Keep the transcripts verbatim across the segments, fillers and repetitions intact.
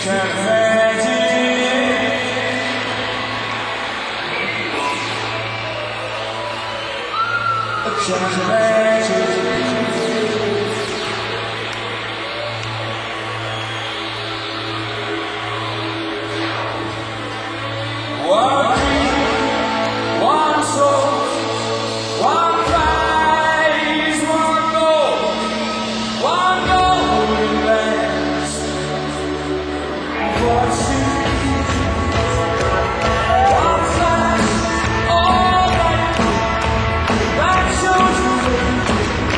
One dream, one soul, one prize, one goal, one golden glance. One scene, one flash, all that that shows you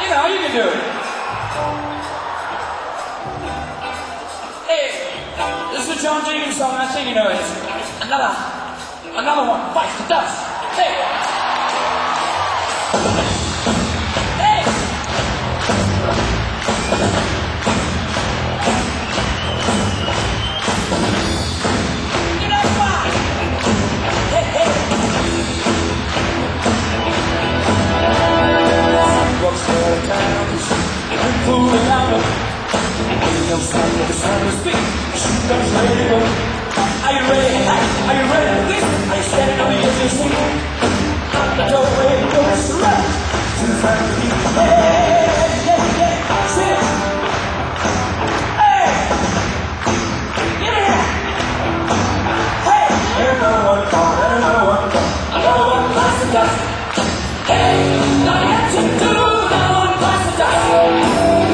you know, you can do it. Hey, this is a John Deacon song, and I think you know it. Another, another one, Bites the Dust. Hey. Hey. Get up, man. Hey, hey. Books for the towns, and fooling out. Ain't no sun with the sun to speak. Shoot guns ready to go. Are you ready? Are you ready for this? Are you standing on the edge of your seat? Out the doorway, goes right to the front of you. Hey, yeah, yeah, sit. Hey, get in here. Hey, there's no one call, there's no one call. Another one bites the dust. Hey, nothing else to do. Another one bites the dust.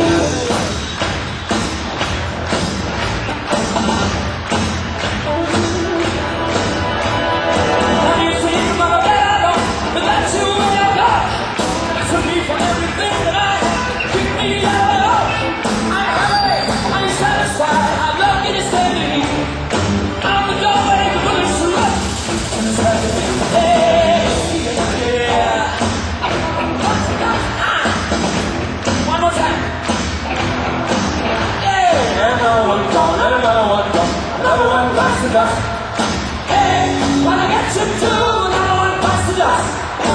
Hey, when I get you to another one bites the dust.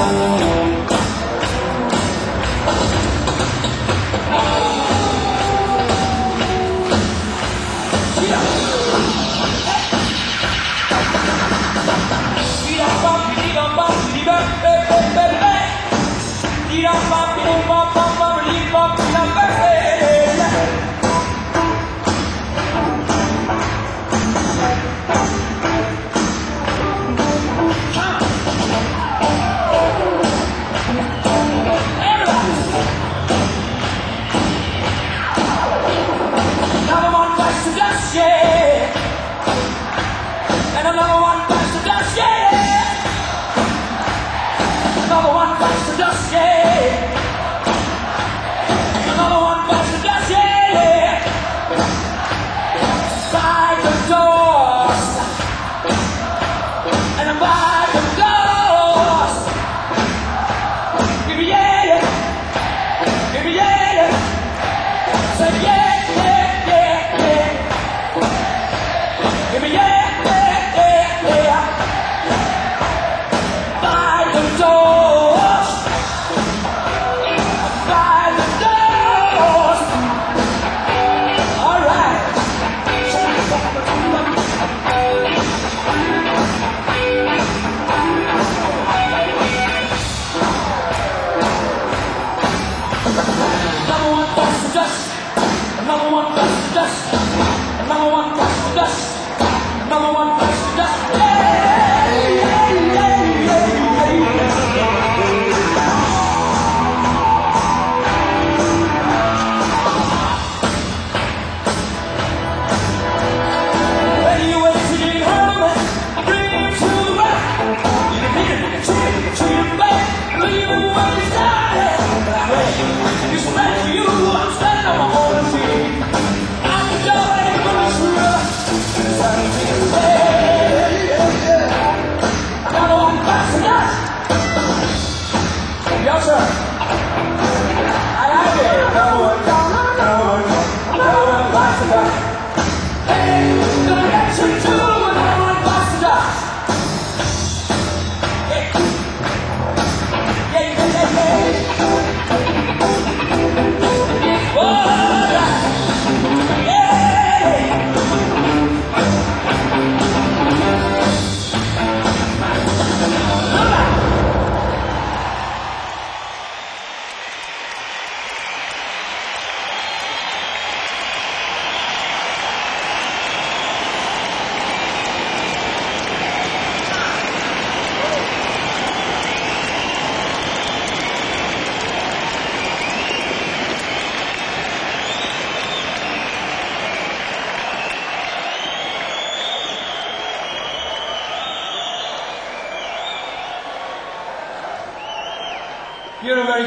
Yeah. Hey. Dee-da-bum, dee-da-bum, dee-da-bum, hey, hey, hey, hey. Dee-da-bum, dee-da-bum, bum, bum, dee-da-bum, dee-da-bum, hey, hey, hey.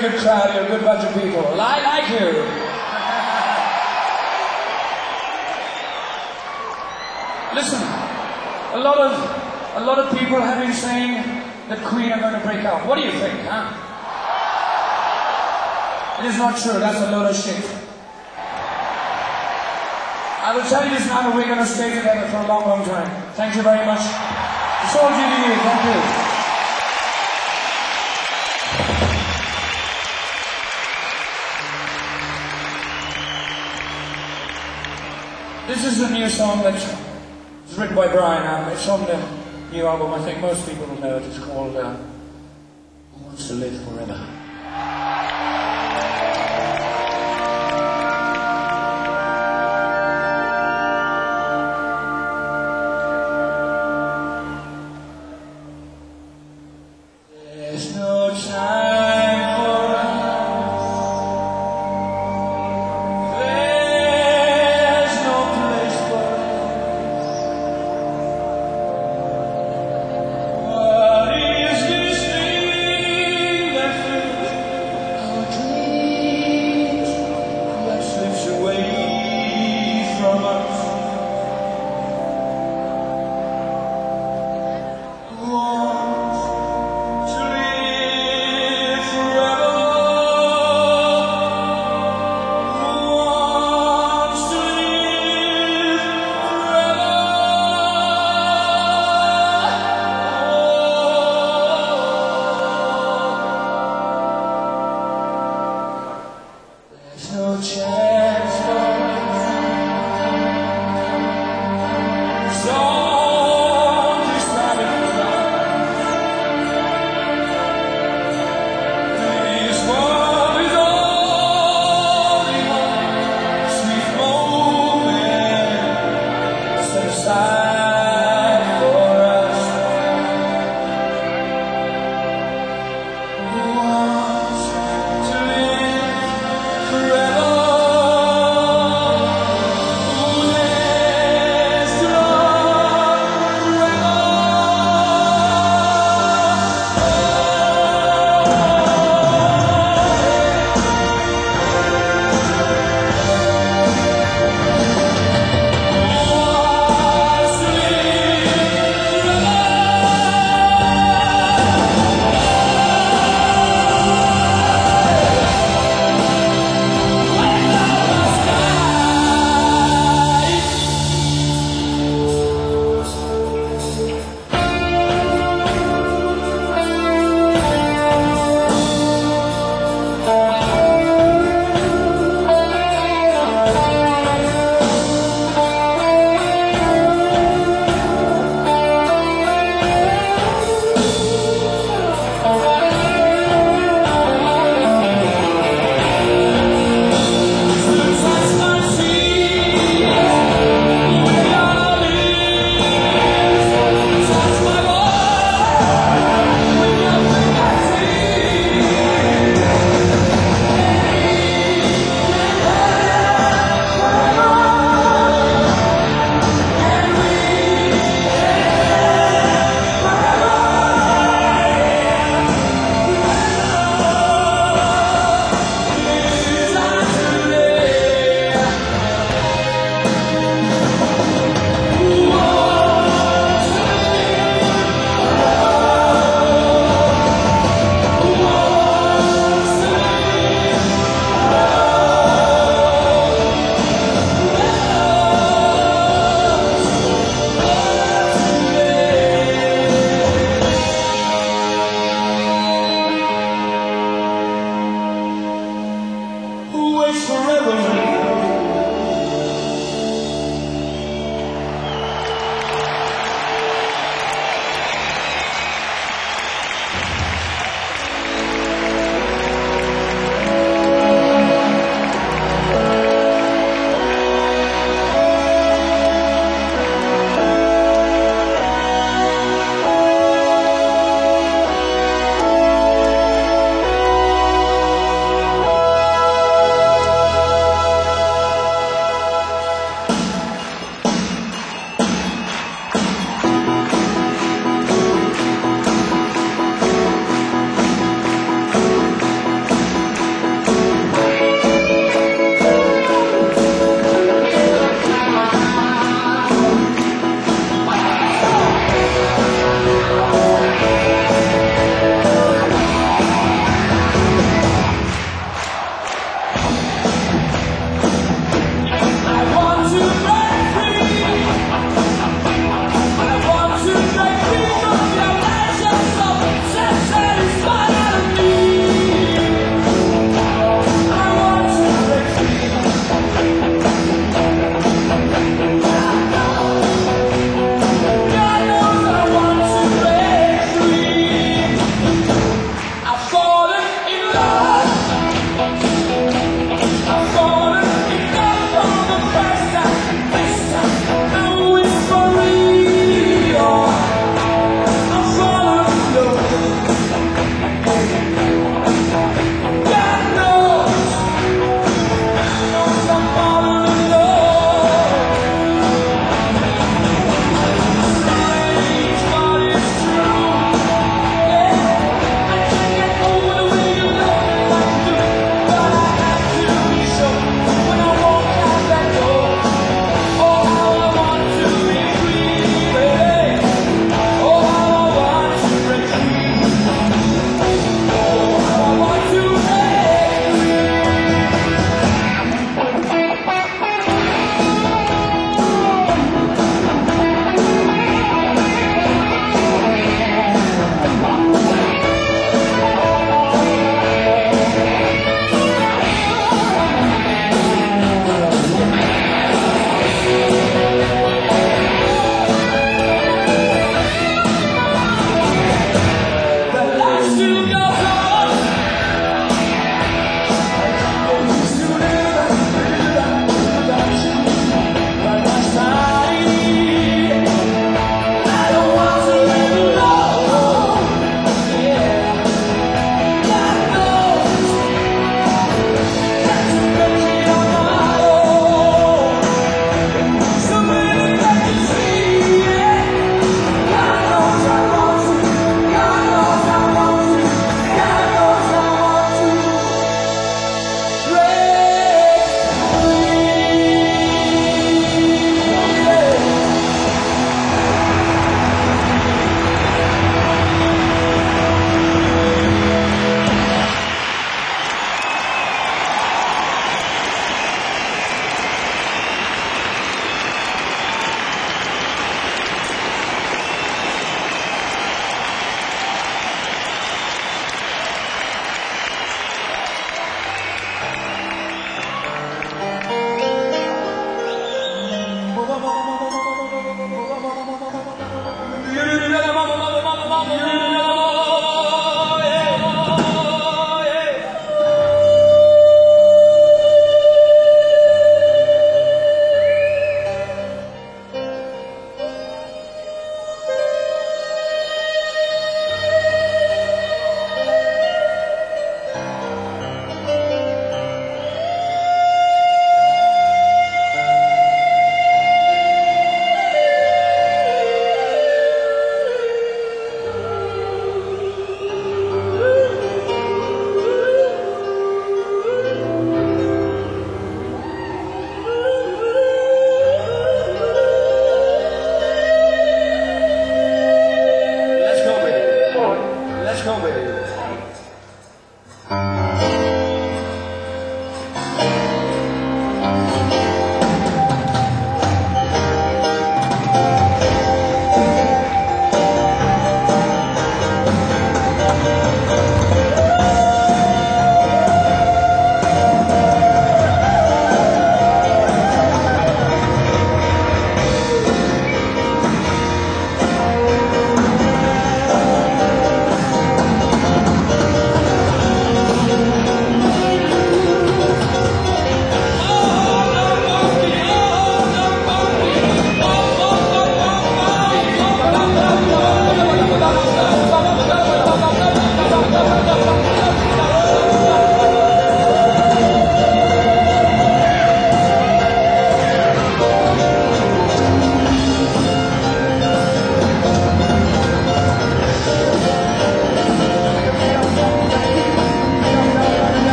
good crowd, you're a good bunch of people. I like you. Listen, a lot of a lot of people have been saying that Queen are going to break up. What do you think, huh? It is not true. That's a load of shit. I will tell you this now that we're going to stay together for a long, long time. Thank you very much. It's all due to you. Thank you. This is a new song that was written by Brian. Um, it's on the new album. I think most people will know it. It's called uh, Who Wants to Live Forever. There's no time for us. There's no place for us. What is this thing that fills our dreams, that slips away from us? Who wants to live forever? Who wants to live forever? There's no chance for songs is starting to rise. This world is only one sweet moment set aside for us. Who wants to live forever? Who dares to love forever? Who waits forever?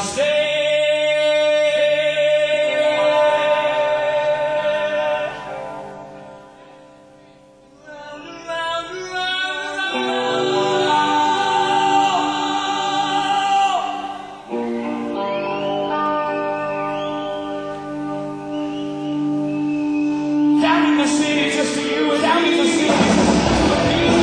stay. Down in the city, just to you, and down in the city, just to you.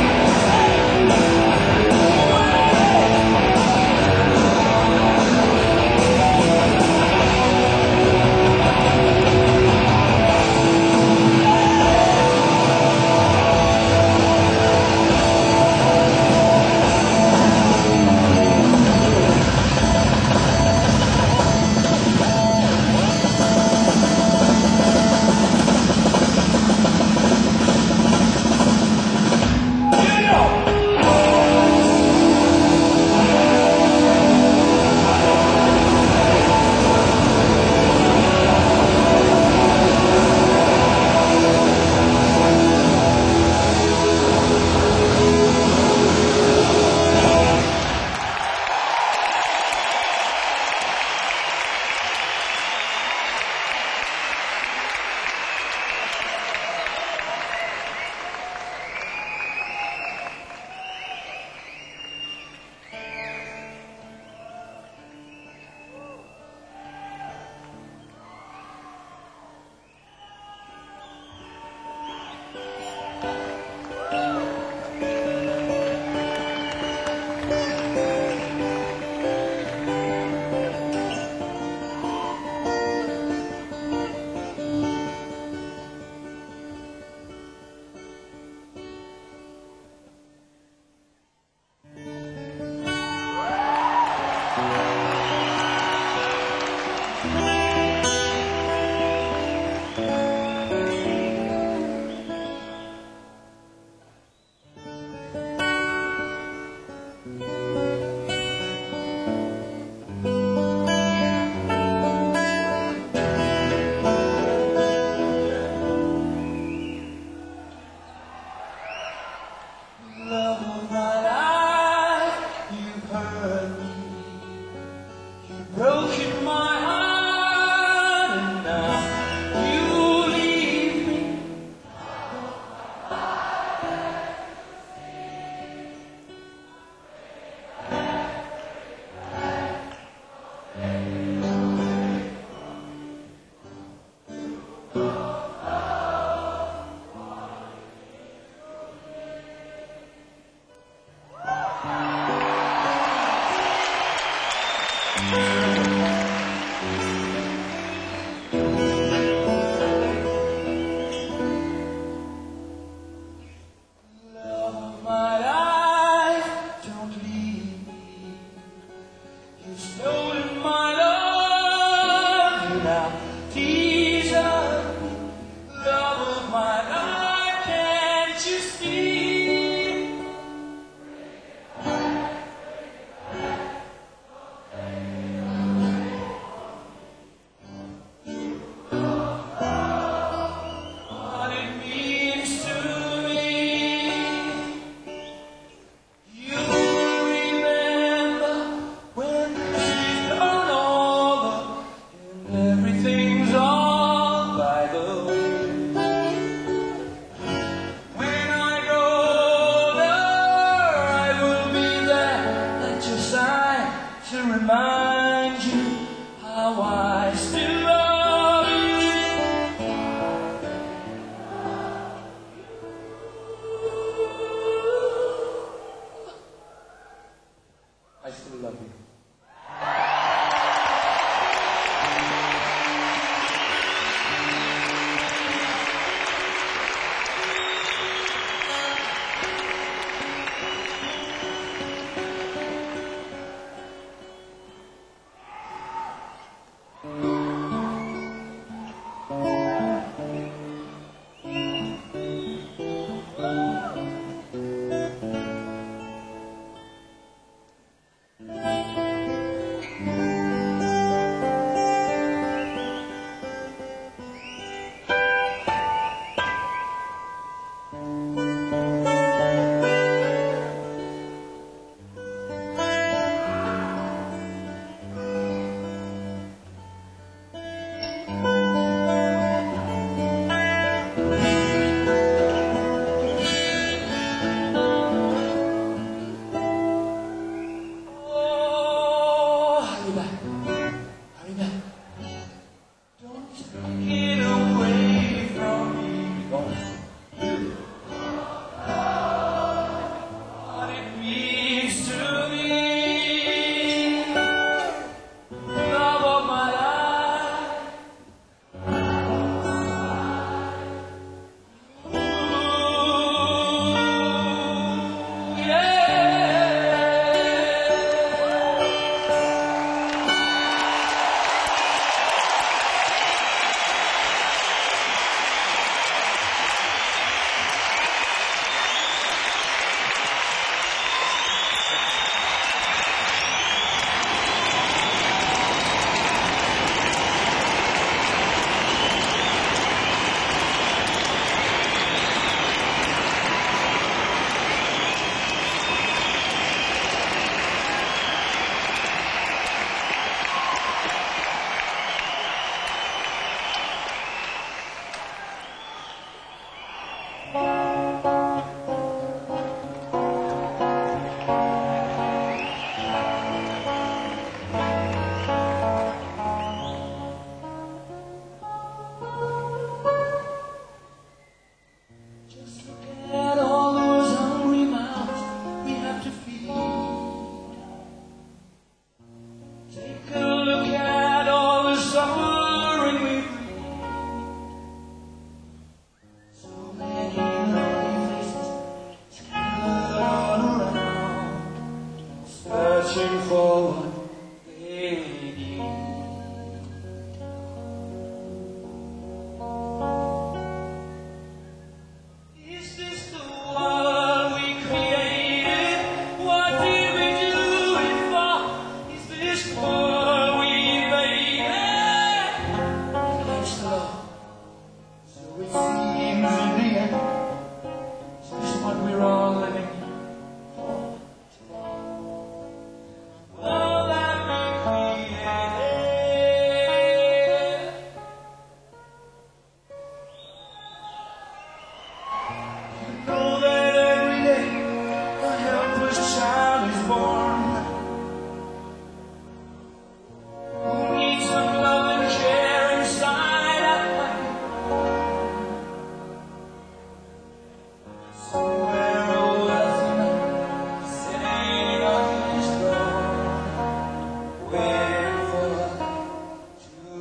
Love of my life, you've hurt me, you've broken my heart, and now you leave me. Love of my life, don't leave me. You've stolen my love, you now desert me. Love of my life, can't you see? What it means to me. You remember when she's gone over and everything's all by the way. When I go there, I will be there at your side to remind you how I still love you. I still love you.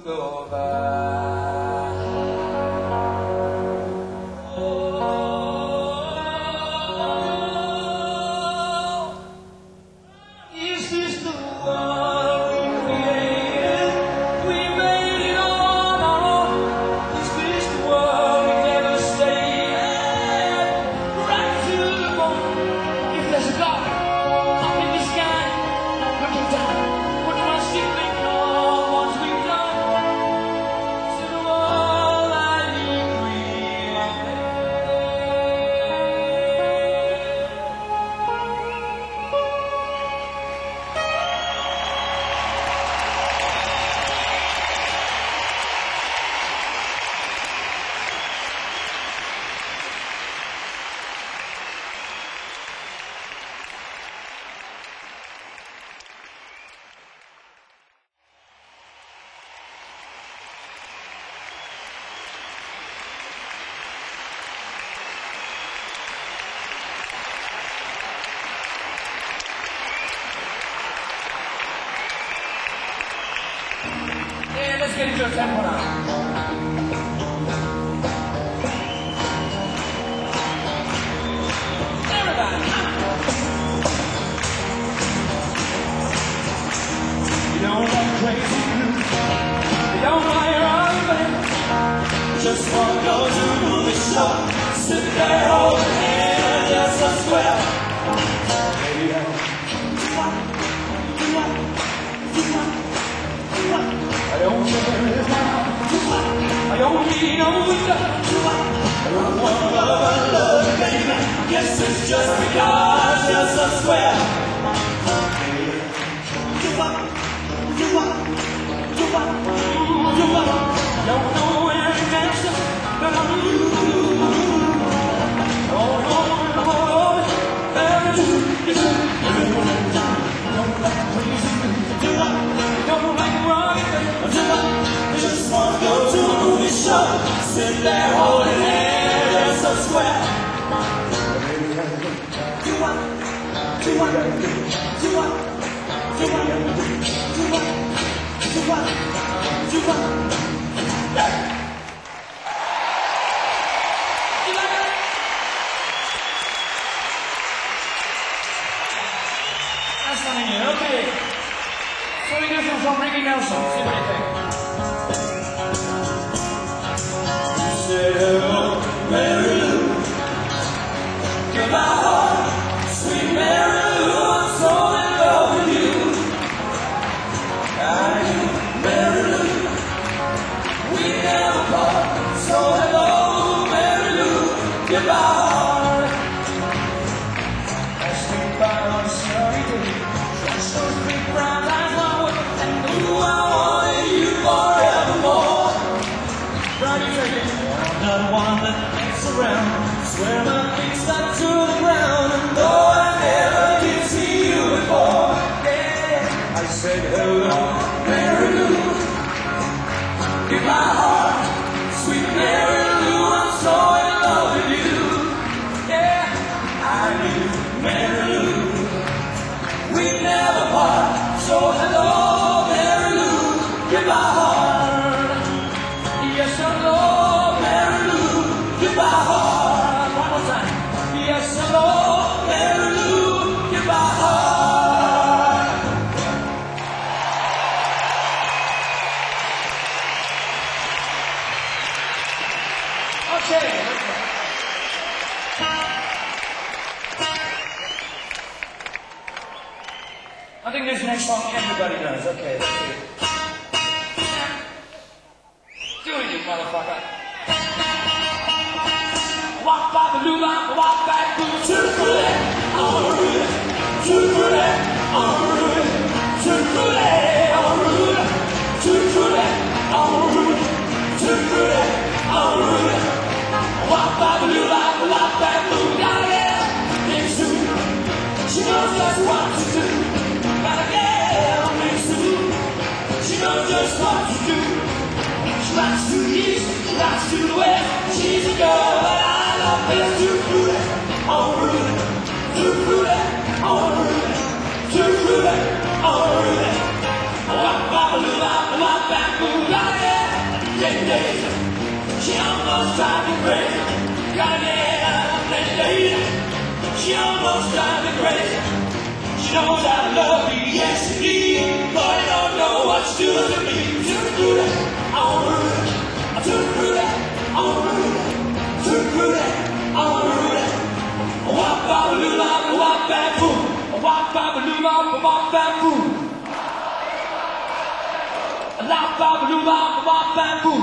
go by. Let's get into a tempo now. Everybody. You don't like crazy blues. You don't like your husband. Just wanna go to a movie show. Sit there holding hands, just a sweat. Baby, I I don't care now. I don't need no window. I don't want love, love, baby. Guess it's just because you're so square. You up, you up, you up, you up. Don't know where it's next, but I'm you. Don't know where I'm don't like crazy. You up, don't like rock. Just wanna go to a movie show. Sit there holding hands, just so square. You want, you want, you want, you want, you want, you want, you want. You like it? That's something new, okay. So we do some from Ricky Nelson. See what you think. Say hello, Mary Lou. You're my heart, sweet Mary Lou. I'm so in love with you. I do, Mary Lou. We never part. So hello, Mary Lou. You're my heart. As we find on a snowy day, just those big brown eyes on wood, and ooh, I wanted you forevermore. Right, you take it. Not one that gets around. Swear my feet stuck to the ground. And though I never did see you before, yeah, I said hello, Mary Lou. Give my heart, sweet Mary Lou. I'm so in love with you. Yeah, I do, Mary Lou. We never part. So hello, Mary Lou. Give my heart. Yes, hello. My heart, one more time. Yes, hello, Mary Lou, you're my heart. Okay. I think this next song everybody knows. Okay, let's do it. Do it, you motherfucker. Walk by the blue line, walk back to the truth. I'm rude, truth, I'm rude, truth, I'm rude, truth, I'm rude, truth, I'm rude. Walk by the blue line, walk back to the yeah, Big Sue. She knows just what to do. Gotta get on Big Sue. She knows just what to do. She likes to the east, she likes to the west. She's a girl that I love. It's too fruity, oh Rudy, too fruity, oh Rudy, too fruity, oh Rudy. Walk by the blue, walk back, blue, ten days. She almost drives me crazy. Gotta get out of ten days. She almost drives me crazy. She knows I love her, yes indeed, but I don't know what she's doing to me. Too good, I'm rude. I'm too rude, I'm rude. Too rude, I'm rude. Wop bop loo bop, wop bap boom. Wop bop loo bop, wop bap boom. Lop bop loo bop, wop bap boom.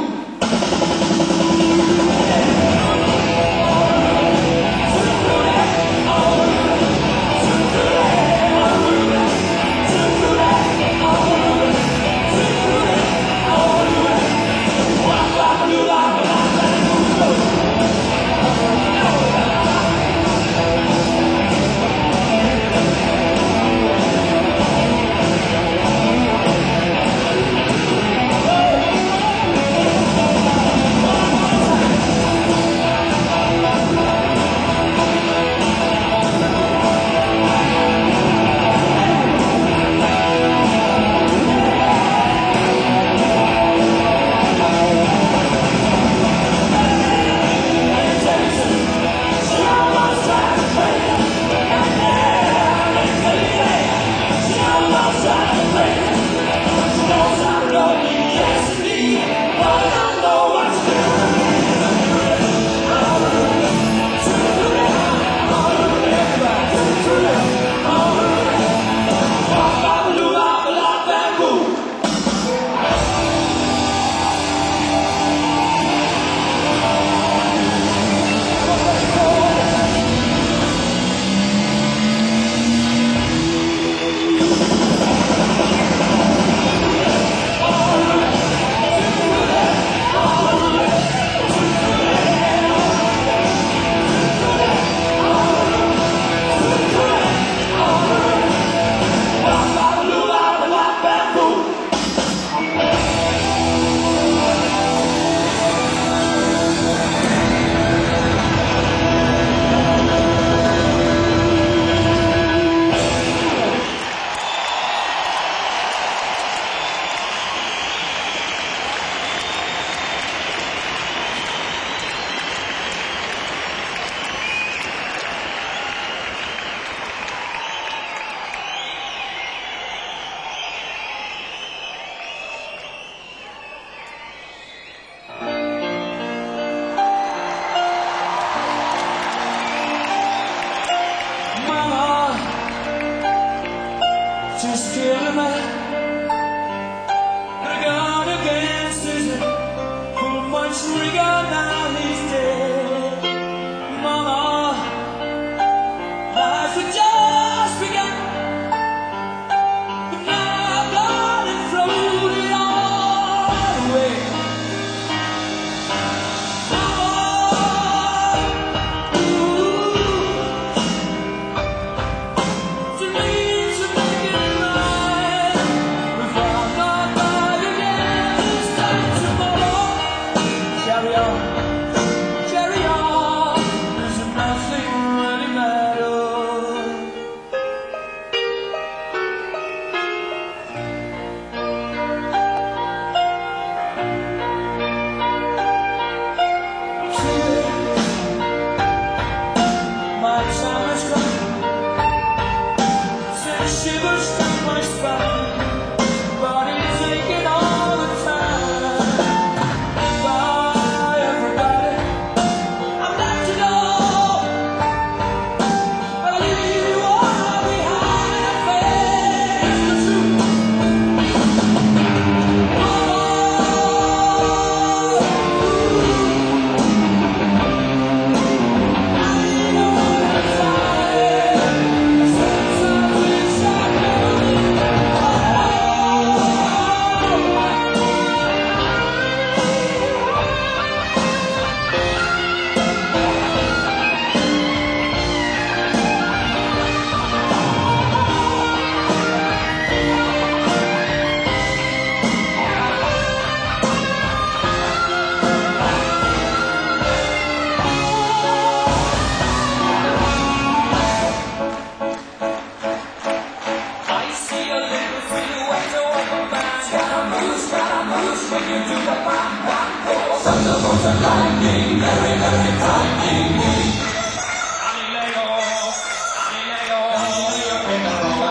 Thunderbolts and lightning, very, very frightening me. Galileo, Galileo, Galileo Figaro.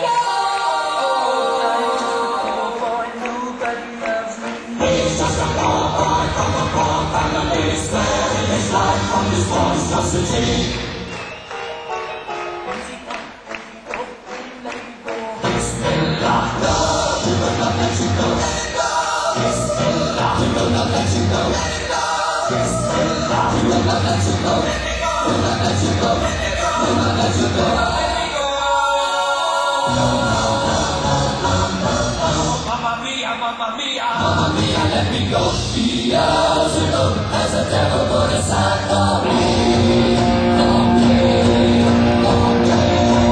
He's just a poor boy from a poor family, sparing his life from this monstrosity. Bismillah, no, we will not let you go. Bismillah, we will not let you go. Bismillah, we will not let you go. We will not let you go. We will not let you go. No, no, no, no, no, no, no. Mamma mia, mamma mia, mamma mia, let me go. Beelzebub has a devil put aside for me. Okay, okay.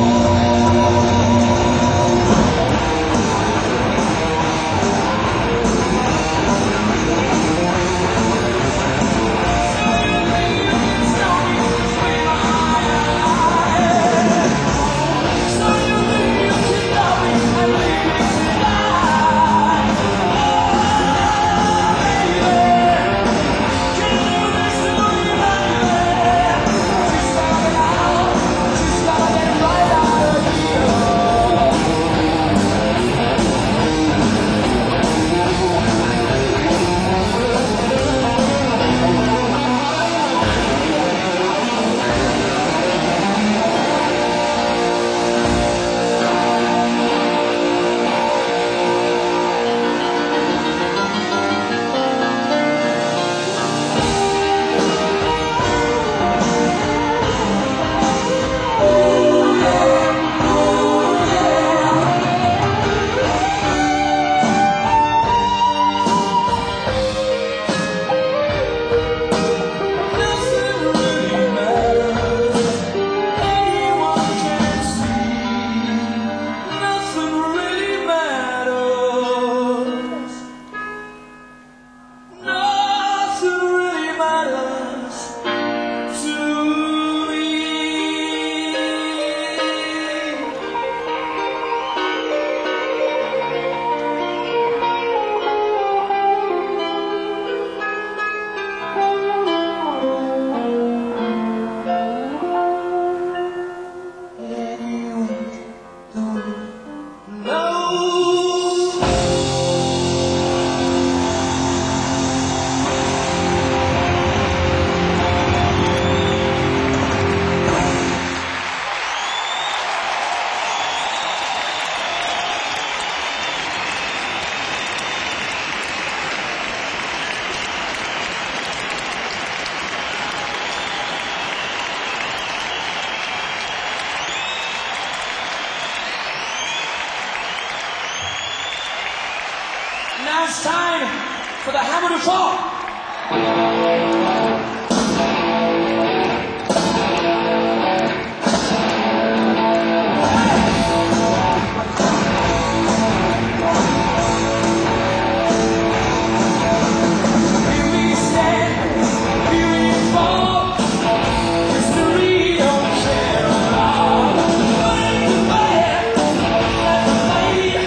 Now it's time for the hammer to fall. Here we stand, here we fall. History don't care at all. But it's the fire, like the fire.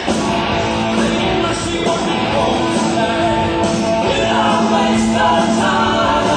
Mercy on the road tonight. We don't waste our time.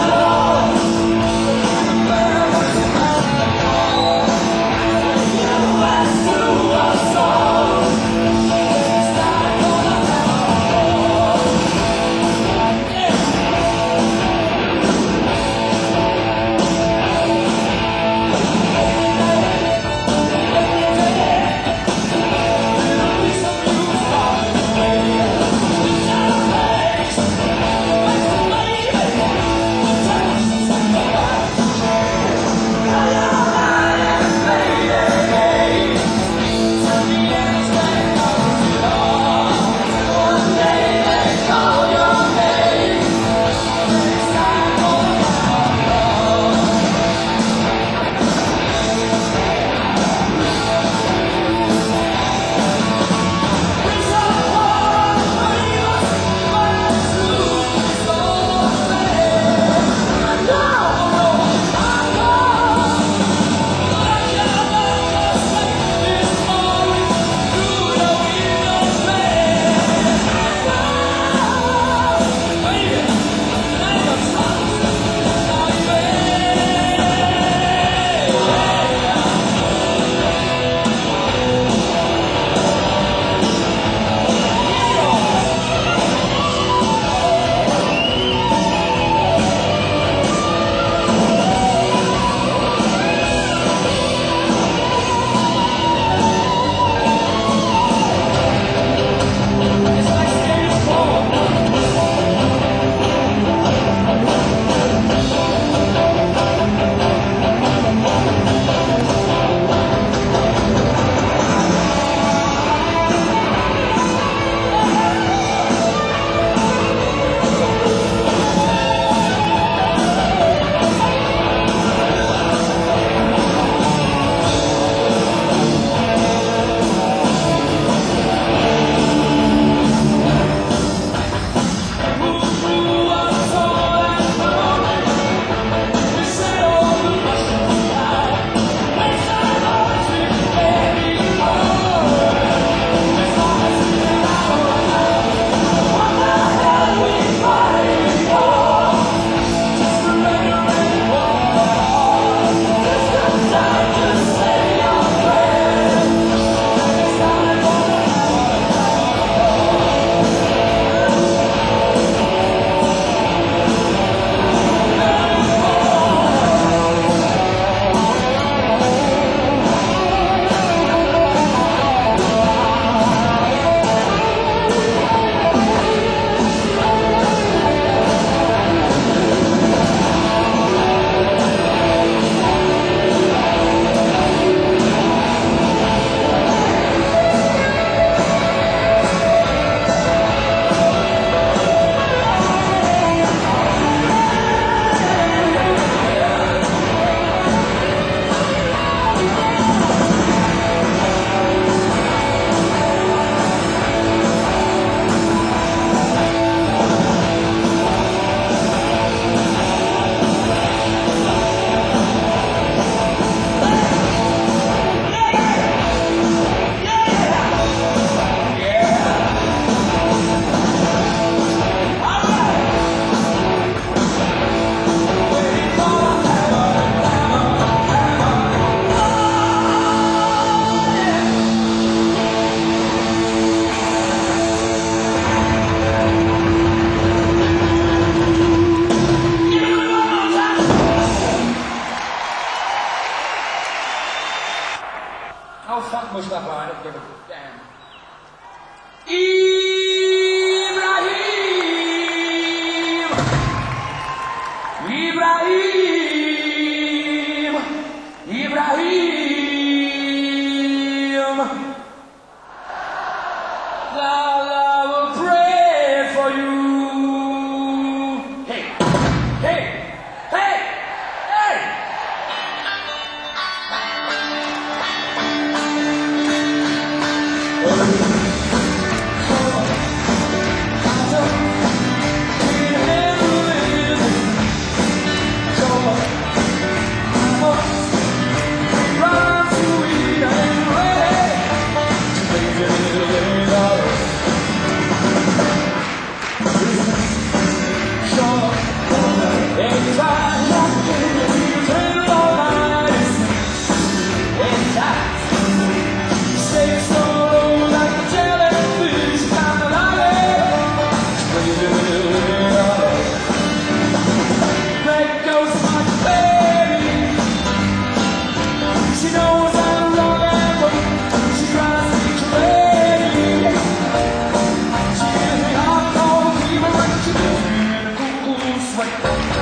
way.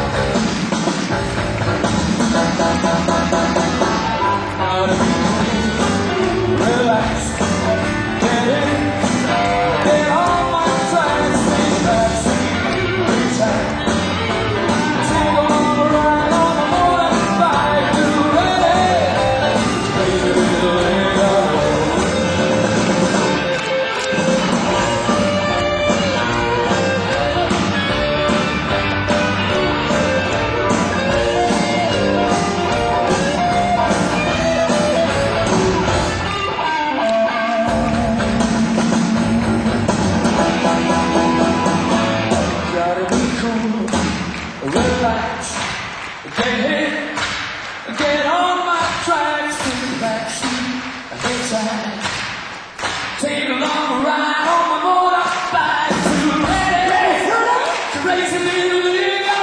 Gotta be cool, relax, get in, get on my track, stay back, reach out. Take on a ride on the motorbike, you ready? Crazy little nigga. Relax, get hit, get on my tracks, take the backseat, hitchhike, take a long ride on my motorbike, you ready? Crazy little nigga.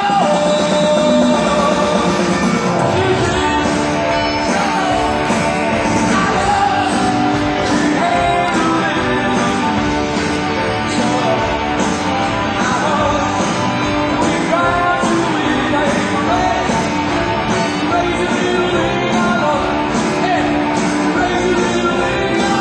Crazy little nigga.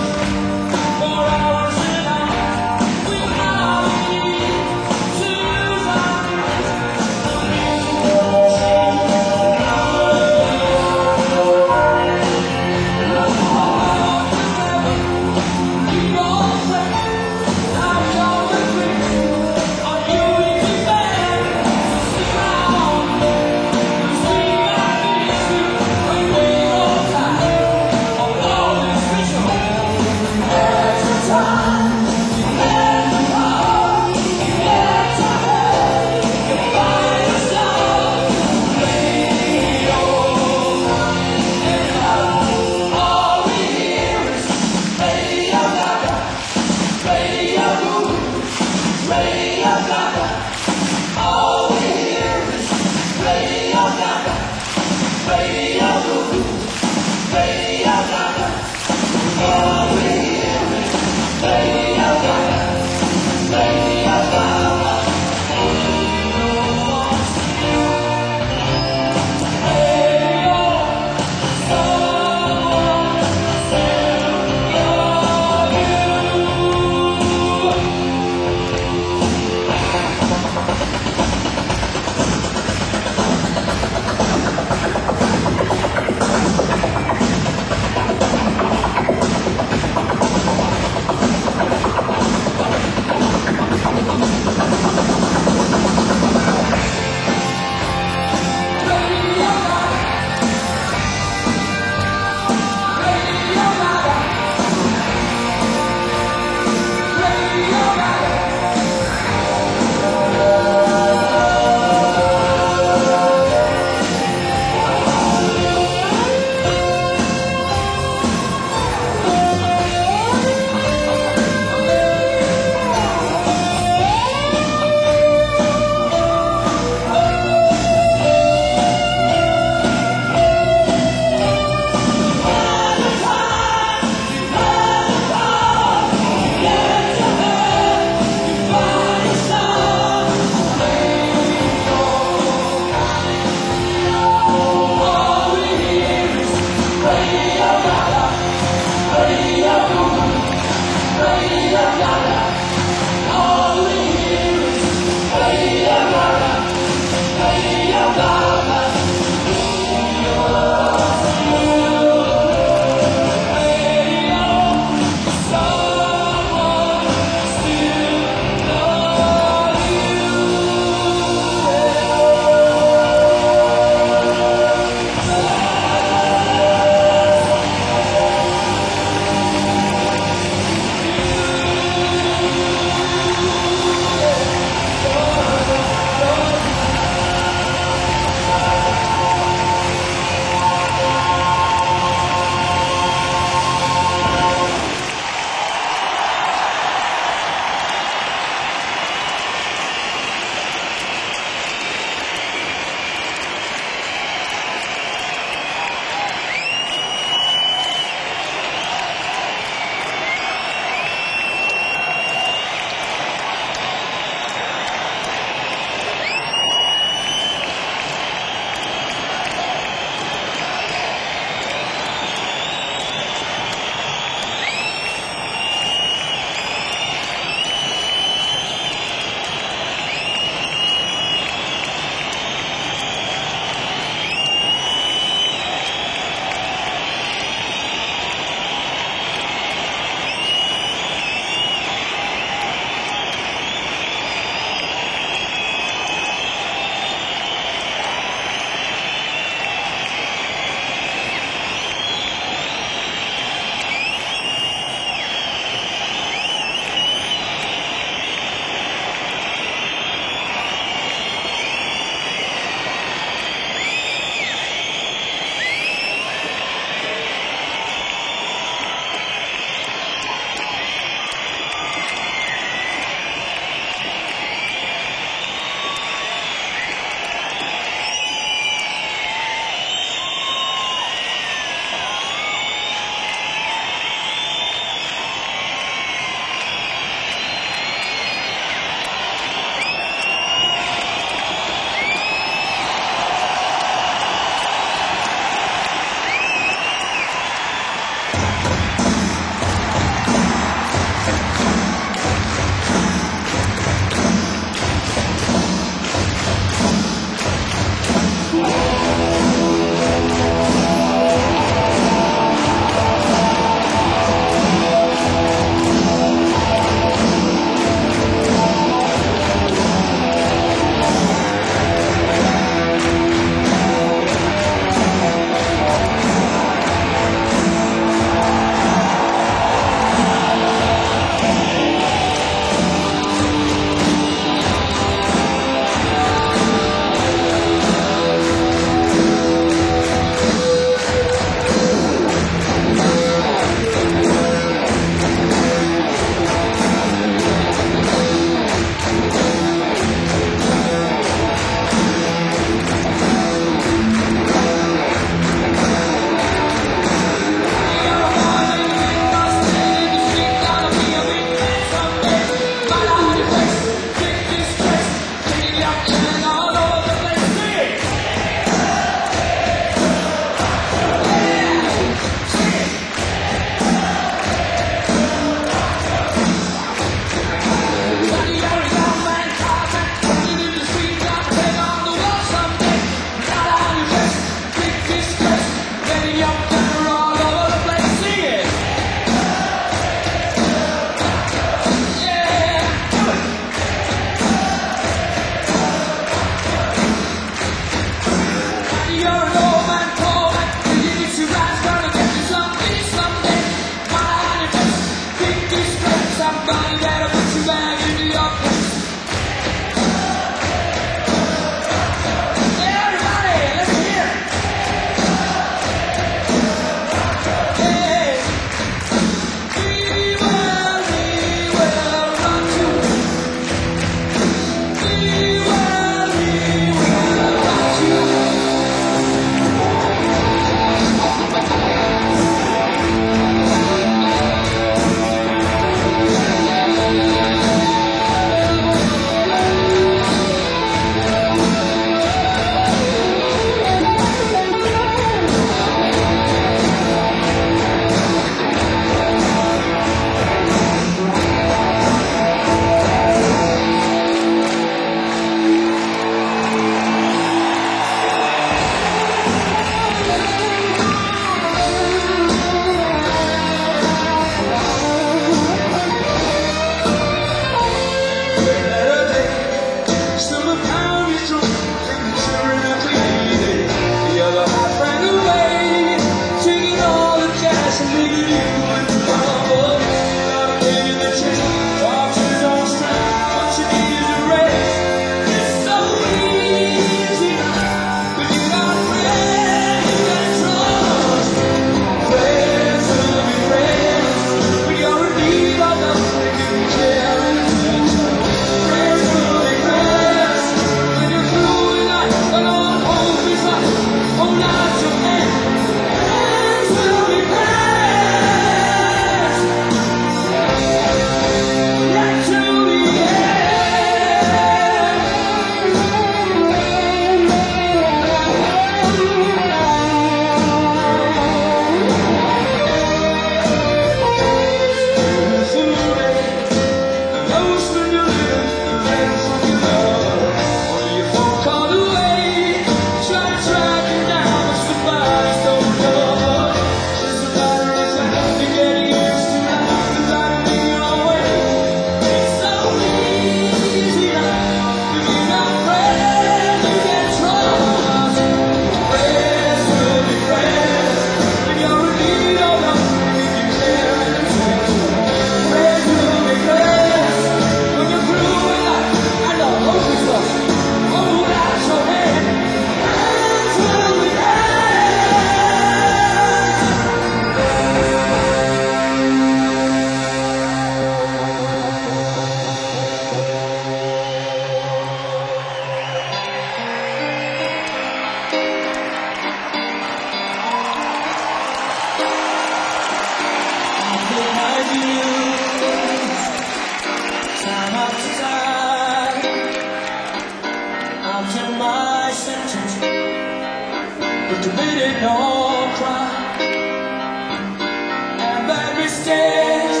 days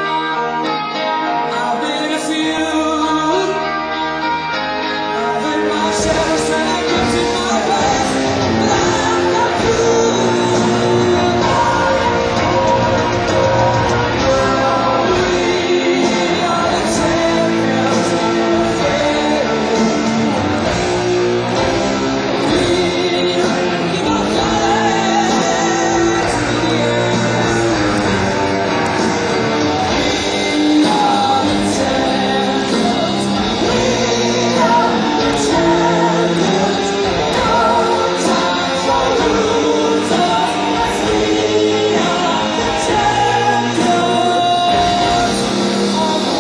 I've been a few. I've been myself seconds in my place, but I've got you. We are the champions of fame. We keep on fighting to the end. We are the champions. We are the champions. No time for losers. We are the champions of the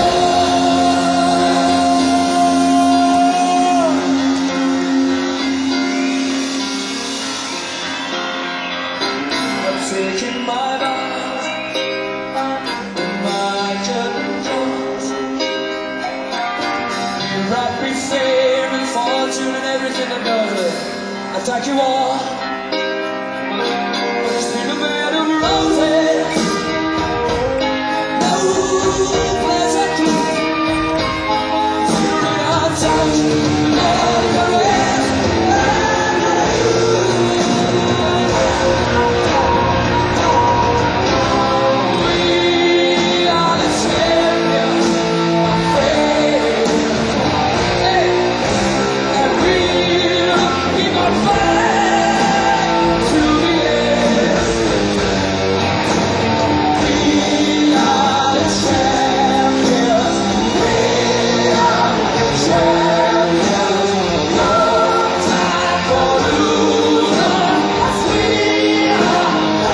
world. I'm taking my vows, my judgments. You wrap me fame and fortune and everything that goes with it. I take you all. It's been a bed of roses. No place I keep. Feel your touch, your caress. We are the champions of fame. Hey, and we'll keep on fighting to the end. We are the champions. We are the champions. No time for losers. We are the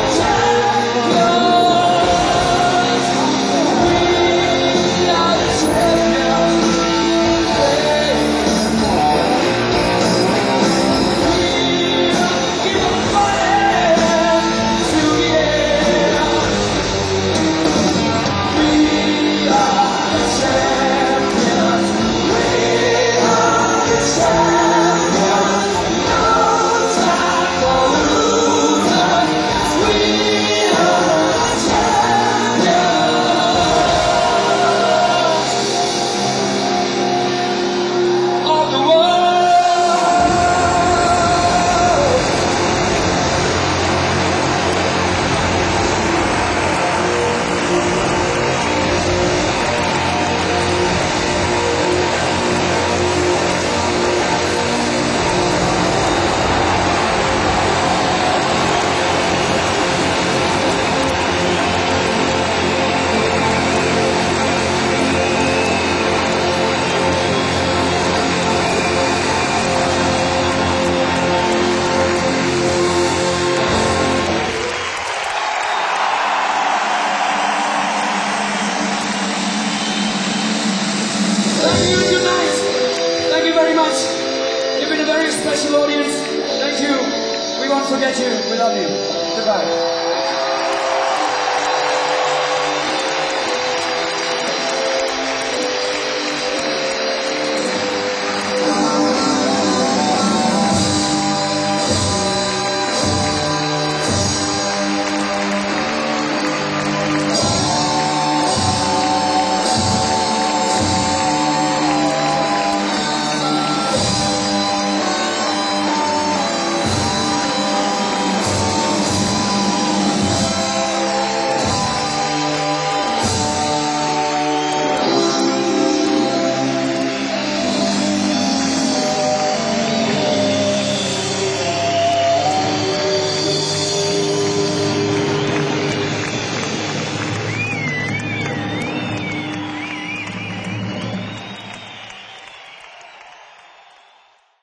champions. We are the champions. Keep on fighting to the end. We are the champions. We are the champions. No time for losers. We are the champions of the world. Thank you, good night. Thank you very much. You've been a very special audience. Thank you. We won't forget you. We love you. Goodbye.